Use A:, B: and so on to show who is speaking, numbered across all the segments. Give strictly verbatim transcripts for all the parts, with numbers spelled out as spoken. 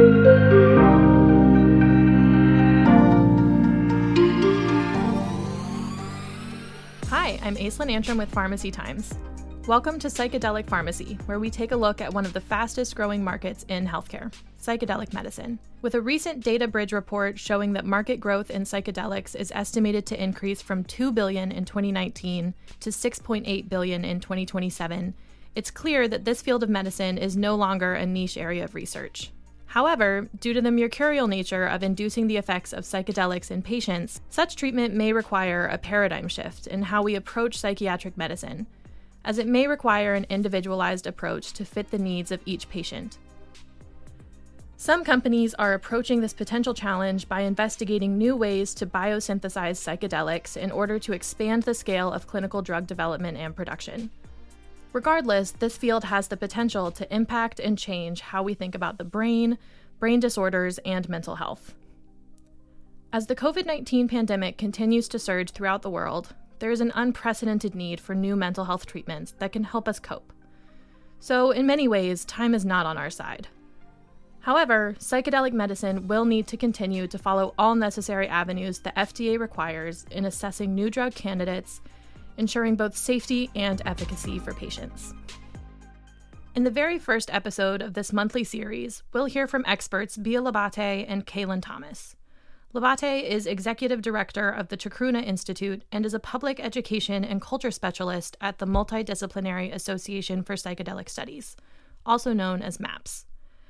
A: Hi, I'm Aislinn Antrim with Pharmacy Times. Welcome to Psychedelic Pharmacy, where we take a look at one of the fastest growing markets in healthcare, psychedelic medicine. With a recent DataBridge report showing that market growth in psychedelics is estimated to increase from two billion dollars in twenty nineteen to six point eight billion dollars in twenty twenty-seven, it's clear that this field of medicine is no longer a niche area of research. However, due to the mercurial nature of inducing the effects of psychedelics in patients, such treatment may require a paradigm shift in how we approach psychiatric medicine, as it may require an individualized approach to fit the needs of each patient. Some companies are approaching this potential challenge by investigating new ways to biosynthesize psychedelics in order to expand the scale of clinical drug development and production. Regardless, this field has the potential to impact and change how we think about the brain, brain disorders, and mental health. As the covid nineteen pandemic continues to surge throughout the world, there is an unprecedented need for new mental health treatments that can help us cope. So, in many ways, time is not on our side. However, psychedelic medicine will need to continue to follow all necessary avenues the F D A requires in assessing new drug candidates, ensuring both safety and efficacy for patients. In the very first episode of this monthly series, we'll hear from experts Bia Labate and Kaylin Thomas. Labate is Executive Director of the Chacruna Institute and is a public education and culture specialist at the Multidisciplinary Association for Psychedelic Studies, also known as MAPS.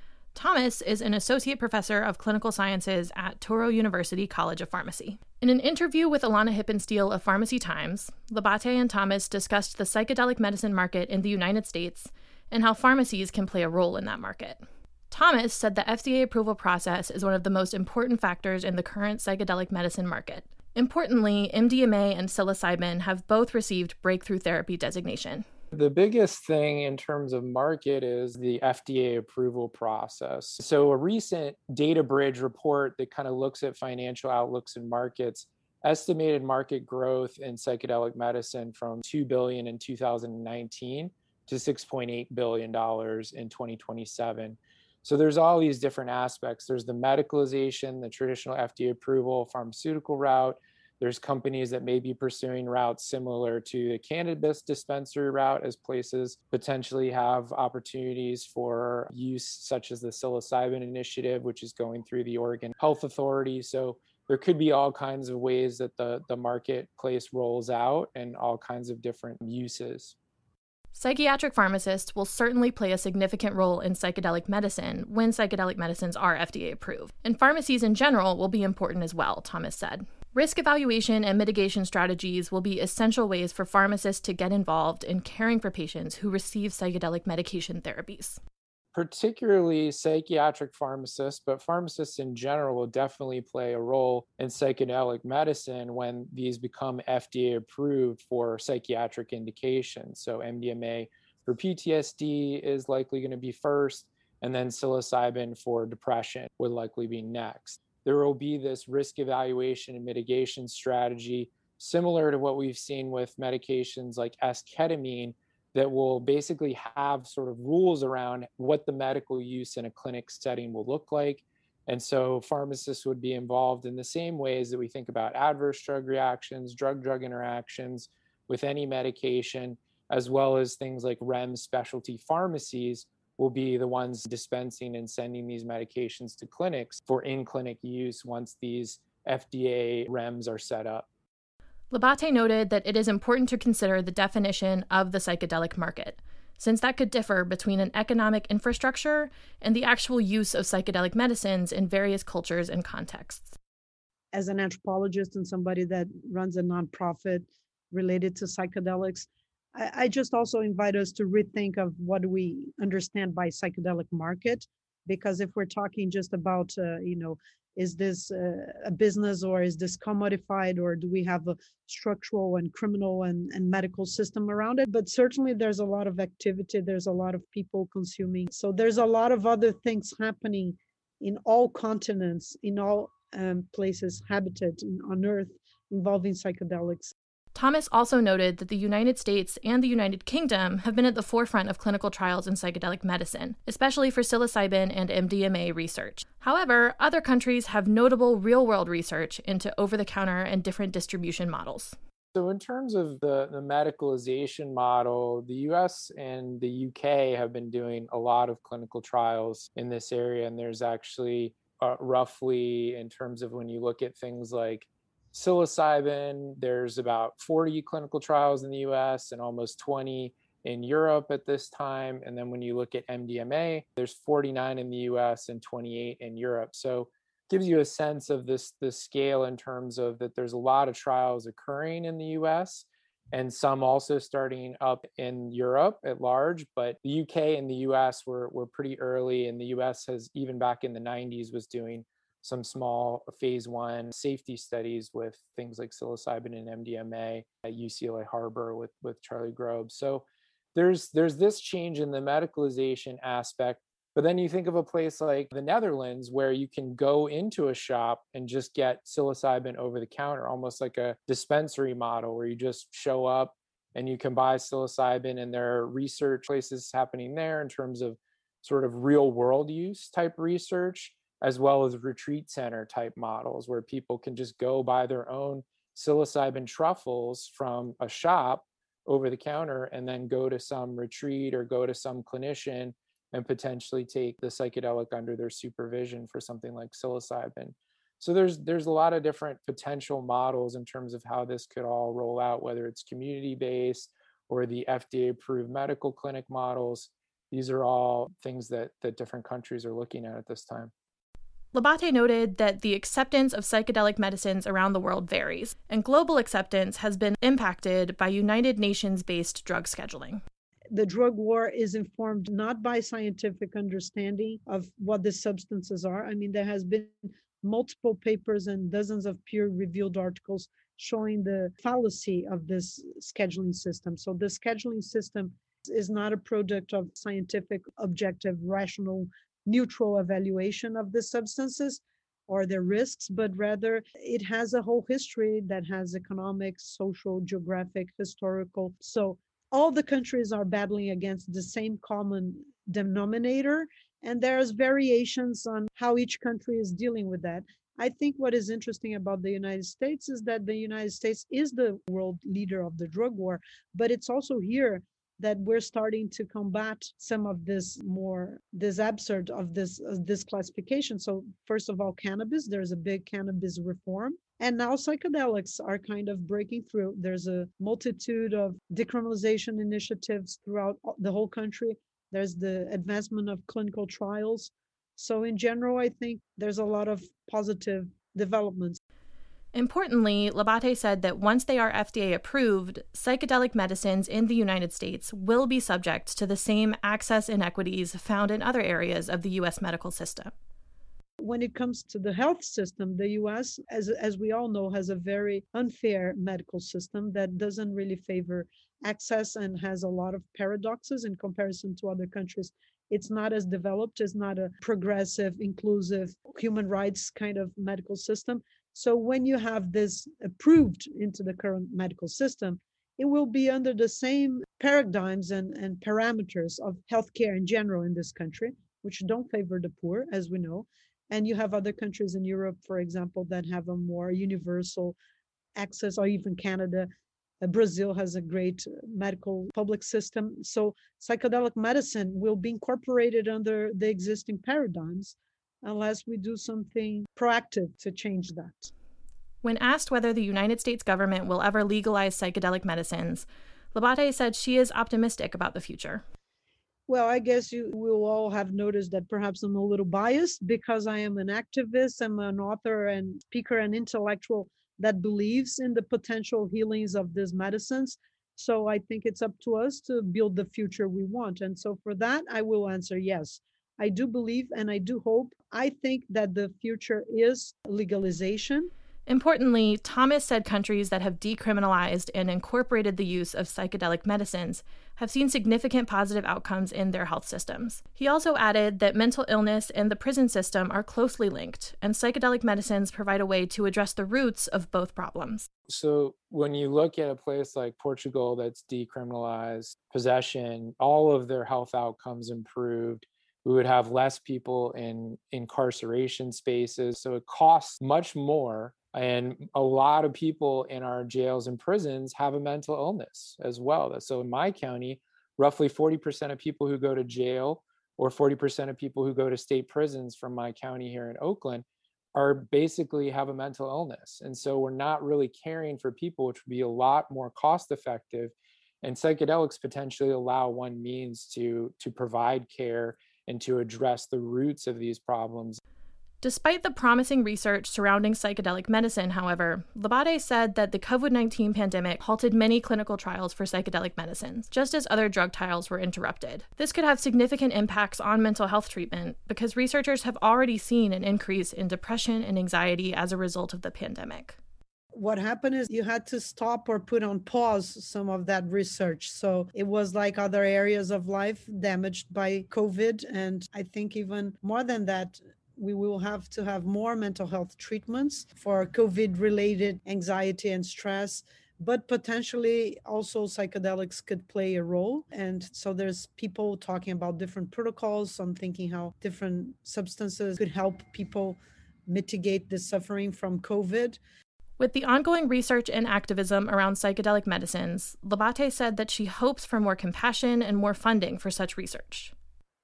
A: Thomas is an associate professor of clinical sciences at Touro University College of Pharmacy. In an interview with Alana Hippensteel of Pharmacy Times, Labate and Thomas discussed the psychedelic medicine market in the United States and how pharmacies can play a role in that market. Thomas said the F D A approval process is one of the most important factors in the current psychedelic medicine market. Importantly, M D M A and psilocybin have both received breakthrough therapy designation.
B: The biggest thing in terms of market is the F D A approval process. So a recent DataBridge report that kind of looks at financial outlooks and markets estimated market growth in psychedelic medicine from two billion dollars in two thousand nineteen to six point eight billion dollars in twenty twenty-seven. So there's all these different aspects. There's the medicalization, the traditional F D A approval, pharmaceutical route. There's companies that may be pursuing routes similar to the cannabis dispensary route, as places potentially have opportunities for use, such as the psilocybin initiative, which is going through the Oregon Health Authority. So there could be all kinds of ways that the, the marketplace rolls out and all kinds of different uses.
A: Psychiatric pharmacists will certainly play a significant role in psychedelic medicine when psychedelic medicines are F D A approved. And pharmacies in general will be important as well, Thomas said. Risk evaluation and mitigation strategies will be essential ways for pharmacists to get involved in caring for patients who receive psychedelic medication therapies.
B: Particularly psychiatric pharmacists, but pharmacists in general will definitely play a role in psychedelic medicine when these become F D A approved for psychiatric indications. So M D M A for P T S D is likely going to be first, and then psilocybin for depression would likely be next. There will be this risk evaluation and mitigation strategy similar to what we've seen with medications like esketamine, that will basically have sort of rules around what the medical use in a clinic setting will look like. And so pharmacists would be involved in the same ways that we think about adverse drug reactions, drug-drug interactions with any medication, as well as things like R E M S specialty pharmacies will be the ones dispensing and sending these medications to clinics for in-clinic use once these F D A R E Ms are set up.
A: Labate noted that it is important to consider the definition of the psychedelic market, since that could differ between an economic infrastructure and the actual use of psychedelic medicines in various cultures and contexts.
C: As an anthropologist and somebody that runs a nonprofit related to psychedelics, I, I just also invite us to rethink of what we understand by psychedelic market, because if we're talking just about, uh, you know, is this uh, a business, or is this commodified, or do we have a structural and criminal and, and medical system around it? But certainly there's a lot of activity, there's a lot of people consuming. So there's a lot of other things happening in all continents, in all um, places habited in, on Earth involving psychedelics.
A: Thomas also noted that the United States and the United Kingdom have been at the forefront of clinical trials in psychedelic medicine, especially for psilocybin and M D M A research. However, other countries have notable real-world research into over-the-counter and different distribution models.
B: So in terms of the, the medicalization model, the U S and the U K have been doing a lot of clinical trials in this area. And there's actually uh, roughly, in terms of when you look at things like psilocybin, there's about forty clinical trials in the U S and almost twenty in Europe at this time. And then when you look at M D M A, there's forty-nine in the U S and twenty-eight in Europe. So it gives you a sense of this, this scale in terms of that there's a lot of trials occurring in the U S and some also starting up in Europe at large. But the U K and the U S were, were pretty early, and the U S has, even back in the nineties, was doing some small phase one safety studies with things like psilocybin and M D M A at U C L A Harbor with, with Charlie Grob. So there's there's this change in the medicalization aspect. But then you think of a place like the Netherlands, where you can go into a shop and just get psilocybin over the counter, almost like a dispensary model where you just show up and you can buy psilocybin, and there are research places happening there in terms of sort of real world use type research, as well as retreat center type models where people can just go buy their own psilocybin truffles from a shop over the counter and then go to some retreat or go to some clinician and potentially take the psychedelic under their supervision for something like psilocybin. So there's there's a lot of different potential models in terms of how this could all roll out, whether it's community-based or the F D A-approved medical clinic models. These are all things that, that different countries are looking at at this time.
A: Labate noted that the acceptance of psychedelic medicines around the world varies, and global acceptance has been impacted by United Nations-based drug scheduling.
C: The drug war is informed not by scientific understanding of what the substances are. I mean, there has been multiple papers and dozens of peer-reviewed articles showing the fallacy of this scheduling system. So the scheduling system is not a product of scientific, objective, rational, neutral evaluation of the substances or their risks, but rather it has a whole history that has economic, social, geographic, historical. So all the countries are battling against the same common denominator, and there's variations on how each country is dealing with that. I think what is interesting about the United States is that the United States is the world leader of the drug war, but it's also here that we're starting to combat some of this more, this absurd of this, uh, this classification. So first of all, cannabis, there's a big cannabis reform. And now psychedelics are kind of breaking through. There's a multitude of decriminalization initiatives throughout the whole country. There's the advancement of clinical trials. So in general, I think there's a lot of positive developments.
A: Importantly, Labate said that once they are F D A approved, psychedelic medicines in the United States will be subject to the same access inequities found in other areas of the U S medical system.
C: When it comes to the health system, the U S, as, as we all know, has a very unfair medical system that doesn't really favor access and has a lot of paradoxes in comparison to other countries. It's not as developed, it's not a progressive, inclusive, human rights kind of medical system. So when you have this approved into the current medical system, it will be under the same paradigms and, and parameters of healthcare in general in this country, which don't favor the poor, as we know. And you have other countries in Europe, for example, that have a more universal access, or even Canada. Uh, Brazil has a great medical public system. So psychedelic medicine will be incorporated under the existing paradigms unless we do something proactive to change that.
A: When asked whether the United States government will ever legalize psychedelic medicines, Labate said she is optimistic about the future.
C: Well, I guess you will all have noticed that perhaps I'm a little biased because I am an activist, I'm an author and speaker and intellectual that believes in the potential healings of these medicines. So I think it's up to us to build the future we want. And so for that, I will answer yes. I do believe and I do hope. I think that the future is legalization.
A: Importantly, Thomas said countries that have decriminalized and incorporated the use of psychedelic medicines have seen significant positive outcomes in their health systems. He also added that mental illness and the prison system are closely linked, and psychedelic medicines provide a way to address the roots of both problems.
B: So when you look at a place like Portugal that's decriminalized possession, all of their health outcomes improved. We would have less people in incarceration spaces. So it costs much more. And a lot of people in our jails and prisons have a mental illness as well. So in my county, roughly forty percent of people who go to jail or forty percent of people who go to state prisons from my county here in Oakland are basically have a mental illness. And so we're not really caring for people, which would be a lot more cost effective. And psychedelics potentially allow one means to, to provide care and to address the roots of these problems.
A: Despite the promising research surrounding psychedelic medicine, however, Labate said that the COVID nineteen pandemic halted many clinical trials for psychedelic medicines, just as other drug trials were interrupted. This could have significant impacts on mental health treatment because researchers have already seen an increase in depression and anxiety as a result of the pandemic.
C: What happened is you had to stop or put on pause some of that research. So it was like other areas of life damaged by COVID. And I think even more than that, we will have to have more mental health treatments for COVID-related anxiety and stress, but potentially also psychedelics could play a role. And so there's people talking about different protocols. So I'm thinking how different substances could help people mitigate the suffering from COVID.
A: With the ongoing research and activism around psychedelic medicines, Labate said that she hopes for more compassion and more funding for such research.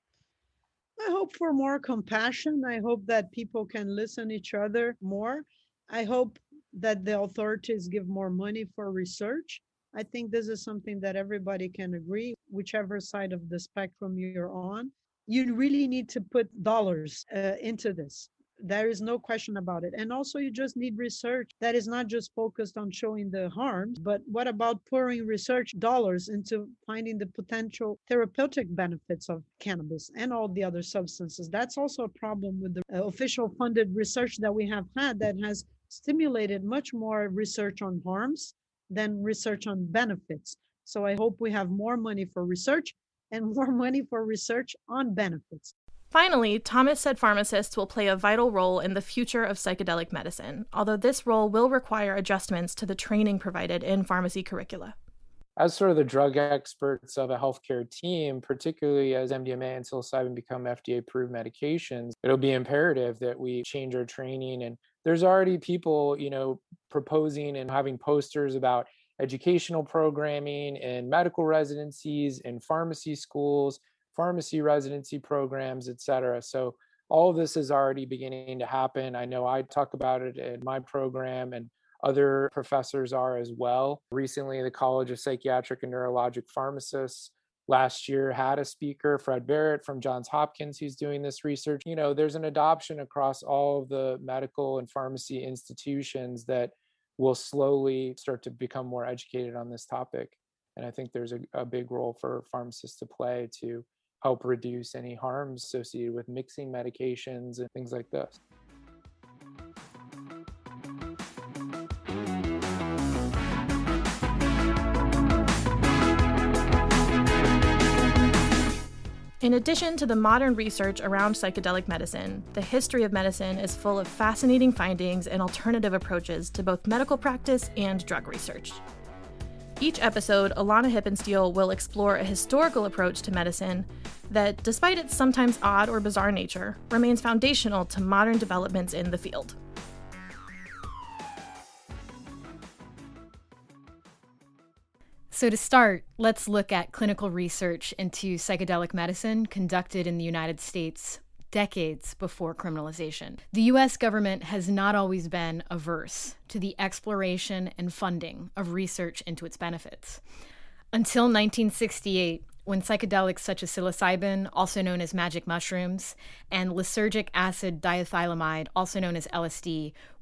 C: I hope for more compassion. I hope that people can listen to each other more. I hope that the authorities give more money for research. I think this is something that everybody can agree, whichever side of the spectrum you're on. You really need to put dollars uh, into this. There is no question about it. And also you just need research that is not just focused on showing the harms, but what about pouring research dollars into finding the potential therapeutic benefits of cannabis and all the other substances? That's also a problem with the uh, official funded research that we have had that has stimulated much more research on harms than research on benefits. So I hope we have more money for research and more money for research on benefits.
A: Finally, Thomas said pharmacists will play a vital role in the future of psychedelic medicine, although this role will require adjustments to the training provided in pharmacy curricula.
B: As sort of the drug experts of a healthcare team, particularly as M D M A and psilocybin become F D A-approved medications, it'll be imperative that we change our training. And there's already people, you know, proposing and having posters about educational programming and medical residencies and pharmacy schools, pharmacy residency programs, et cetera. So all of this is already beginning to happen. I know I talk about it in my program and other professors are as well. Recently, the College of Psychiatric and Neurologic Pharmacists last year had a speaker, Fred Barrett from Johns Hopkins, who's doing this research. You know, there's an adoption across all of the medical and pharmacy institutions that will slowly start to become more educated on this topic. And I think there's a, a big role for pharmacists to play to help reduce any harms associated with mixing medications and things like this.
A: In addition to the modern research around psychedelic medicine, the history of medicine is full of fascinating findings and alternative approaches to both medical practice and drug research. Each episode, Alana Hippensteel will explore a historical approach to medicine that, despite its sometimes odd or bizarre nature, remains foundational to modern developments in the field.
D: So to start, let's look at clinical research into psychedelic medicine conducted in the United States decades before criminalization. The U S government has not always been averse to the exploration and funding of research into its benefits. Until nineteen sixty-eight, when psychedelics such as psilocybin, also known as magic mushrooms, and lysergic acid diethylamide, also known as L S D,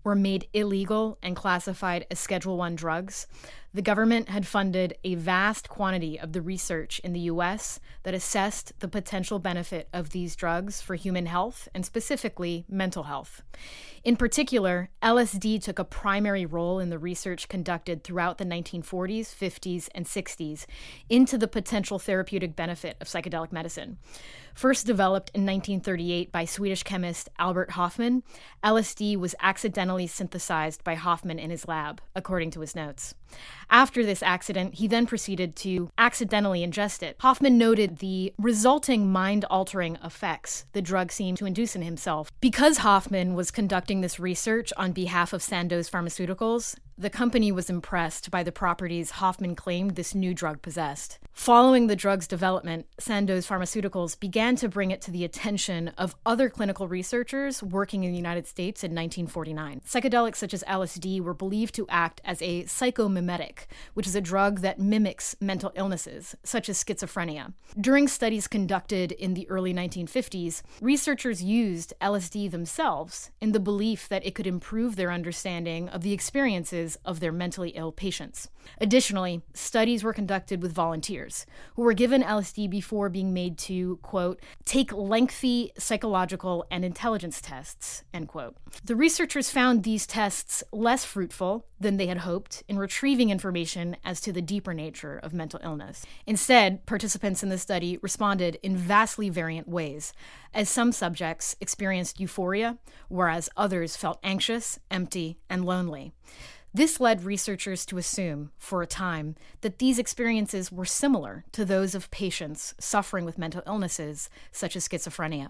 D: were made illegal and classified as Schedule one drugs, the government had funded a vast quantity of the research in the U S that assessed the potential benefit of these drugs for human health and specifically mental health. In particular, L S D took a primary role in the research conducted throughout the nineteen forties, fifties, and sixties into the potential therapeutic benefit of psychedelic medicine. First developed in nineteen thirty-eight by Swedish chemist Albert Hofmann, L S D was accidentally synthesized by Hofmann in his lab, according to his notes. After this accident, he then proceeded to accidentally ingest it. Hofmann noted the resulting mind-altering effects the drug seemed to induce in himself. Because Hofmann was conducting this research on behalf of Sandoz Pharmaceuticals, the company was impressed by the properties Hofmann claimed this new drug possessed. Following the drug's development, Sandoz Pharmaceuticals began to bring it to the attention of other clinical researchers working in the United States in nineteen forty-nine. Psychedelics such as L S D were believed to act as a psychomimetic, which is a drug that mimics mental illnesses, such as schizophrenia. During studies conducted in the early nineteen fifties, researchers used L S D themselves in the belief that it could improve their understanding of the experiences of their mentally ill patients. Additionally, studies were conducted with volunteers who were given L S D before being made to, quote, take lengthy psychological and intelligence tests, end quote. The researchers found these tests less fruitful than they had hoped in retrieving information as to the deeper nature of mental illness. Instead, participants in the study responded in vastly variant ways, as some subjects experienced euphoria, whereas others felt anxious, empty, and lonely. This led researchers to assume, for a time, that these experiences were similar to those of patients suffering with mental illnesses, such as schizophrenia.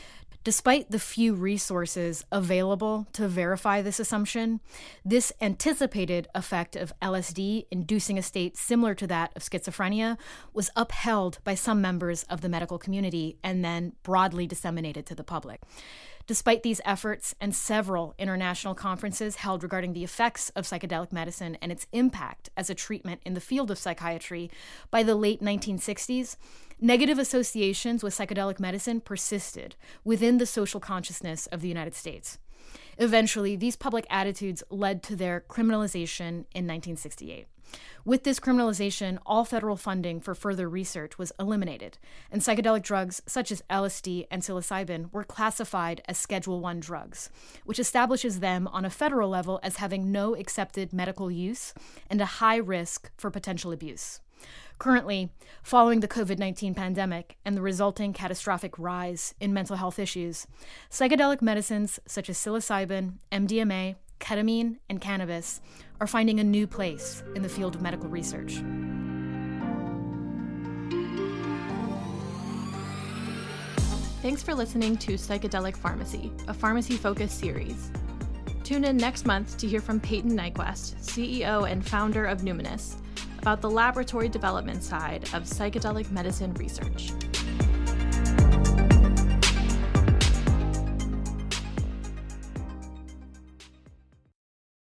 D: Despite the few resources available to verify this assumption, this anticipated effect of L S D inducing a state similar to that of schizophrenia was upheld by some members of the medical community and then broadly disseminated to the public. Despite these efforts and several international conferences held regarding the effects of psychedelic medicine and its impact as a treatment in the field of psychiatry, by the late nineteen sixties, negative associations with psychedelic medicine persisted within the social consciousness of the United States. Eventually, these public attitudes led to their criminalization in nineteen sixty-eight. With this criminalization, all federal funding for further research was eliminated, and psychedelic drugs such as L S D and psilocybin were classified as Schedule one drugs, which establishes them on a federal level as having no accepted medical use and a high risk for potential abuse. Currently, following the covid nineteen pandemic and the resulting catastrophic rise in mental health issues, psychedelic medicines such as psilocybin, M D M A, ketamine, and cannabis are finding a new place in the field of medical research.
A: Thanks for listening to Psychedelic Pharmacy, a pharmacy-focused series. Tune in next month to hear from Peyton Nyquist, C E O and founder of Numinus, about the laboratory development side of psychedelic medicine research.